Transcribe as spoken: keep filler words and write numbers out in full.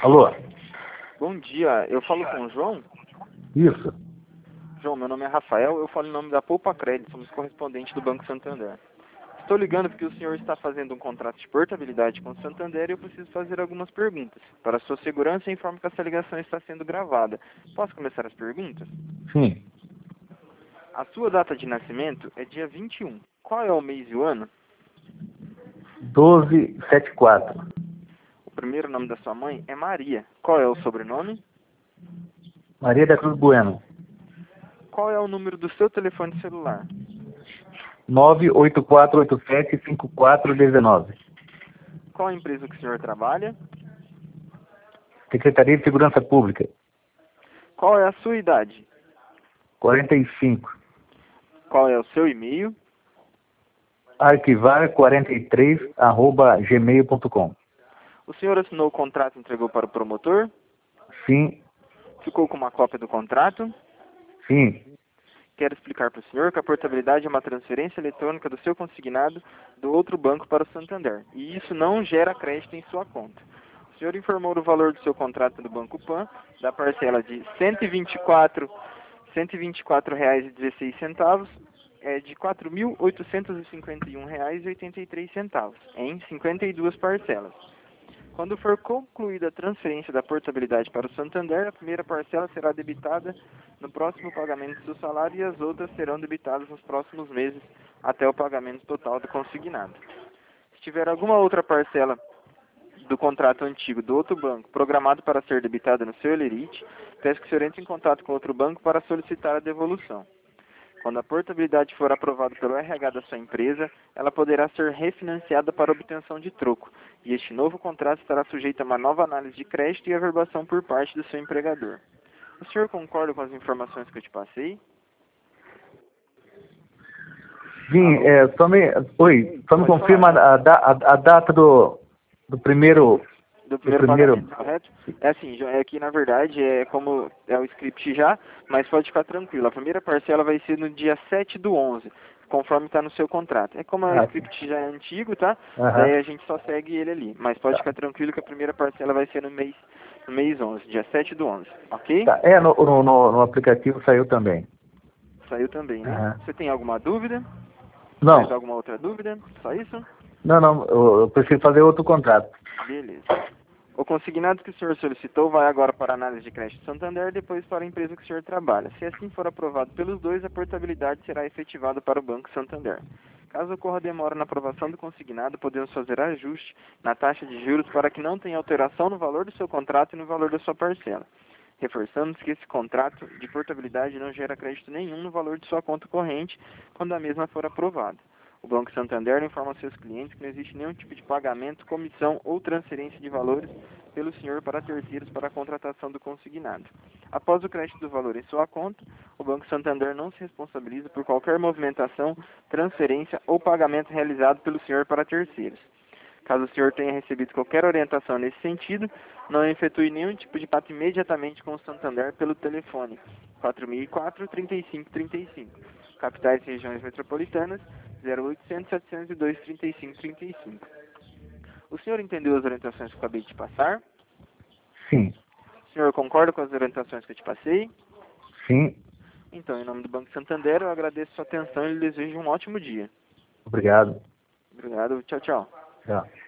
Alô? Bom dia, eu falo com o João? Isso. João, meu nome é Rafael, eu falo em nome da Poupa Crédito, somos correspondentes do Banco Santander. Estou ligando porque o senhor está fazendo um contrato de portabilidade com o Santander e eu preciso fazer algumas perguntas. Para a sua segurança, informo que essa ligação está sendo gravada. Posso começar as perguntas? Sim. A sua data de nascimento é dia vinte e um. Qual é o mês e o ano? doze setenta e quatro. O primeiro nome da sua mãe é Maria. Qual é o sobrenome? Maria da Cruz Bueno. Qual é o número do seu telefone celular? nove oito quatro oito sete cinco quatro um nove. Qual a empresa que o senhor trabalha? Secretaria de Segurança Pública. Qual é a sua idade? quarenta e cinco. Qual é o seu e-mail? arquivar quarenta e três arroba gmail ponto com. O senhor assinou o contrato e entregou para o promotor? Sim. Ficou com uma cópia do contrato? Sim. Quero explicar para o senhor que a portabilidade é uma transferência eletrônica do seu consignado do outro banco para o Santander. E isso não gera crédito em sua conta. O senhor informou o valor do seu contrato do Banco Pan, da parcela de cento e vinte e quatro reais e dezesseis centavos, é de quatro mil oitocentos e cinquenta e um reais e oitenta e três centavos, em cinquenta e duas parcelas. Quando for concluída a transferência da portabilidade para o Santander, a primeira parcela será debitada no próximo pagamento do salário e as outras serão debitadas nos próximos meses até o pagamento total do consignado. Se tiver alguma outra parcela do contrato antigo do outro banco programado para ser debitada no seu Elerite, peço que o senhor entre em contato com outro banco para solicitar a devolução. Quando a portabilidade for aprovada pelo R H da sua empresa, ela poderá ser refinanciada para obtenção de troco, e este novo contrato estará sujeito a uma nova análise de crédito e averbação por parte do seu empregador. O senhor concorda com as informações que eu te passei? Sim, Alô? é, só me, oi, só me Pode confirma falar. a, da- a, a data do, do primeiro, Do do primeiro primeiro, pagamento, correto? É assim, João, é que na verdade é como é o script já, mas pode ficar tranquilo. A primeira parcela vai ser no dia sete do onze, conforme está no seu contrato. É como o ah, script já é antigo, tá? aham, Daí a gente só segue ele ali. Mas pode tá, ficar tranquilo que a primeira parcela vai ser no mês, no mês onze, dia sete do onze, ok? tá, é, no, no, no, no aplicativo saiu também. Saiu também, né? Aham. Você tem alguma dúvida? Mais Não, alguma outra dúvida? Só isso? não, não, eu, eu preciso fazer outro contrato. Beleza. O consignado que o senhor solicitou vai agora para a análise de crédito Santander e depois para a empresa que o senhor trabalha. Se assim for aprovado pelos dois, a portabilidade será efetivada para o Banco Santander. Caso ocorra demora na aprovação do consignado, podemos fazer ajuste na taxa de juros para que não tenha alteração no valor do seu contrato e no valor da sua parcela. Reforçamos que esse contrato de portabilidade não gera crédito nenhum no valor de sua conta corrente quando a mesma for aprovada. O Banco Santander informa seus clientes que não existe nenhum tipo de pagamento, comissão ou transferência de valores pelo senhor para terceiros para a contratação do consignado. Após o crédito do valor em sua conta, o Banco Santander não se responsabiliza por qualquer movimentação, transferência ou pagamento realizado pelo senhor para terceiros. Caso o senhor tenha recebido qualquer orientação nesse sentido, não efetue nenhum tipo de contato imediatamente com o Santander pelo telefone quatro mil e quatro, trinta e cinco trinta e cinco. Capitais e regiões metropolitanas zero oitocentos, setecentos e dois, trinta e cinco trinta e cinco. O senhor entendeu as orientações que eu acabei de te passar? Sim, O senhor concorda com as orientações que eu te passei? sim, Então, em nome do Banco Santander, eu agradeço a sua atenção e lhe desejo um ótimo dia. obrigado. Obrigado, tchau, tchau. Tchau.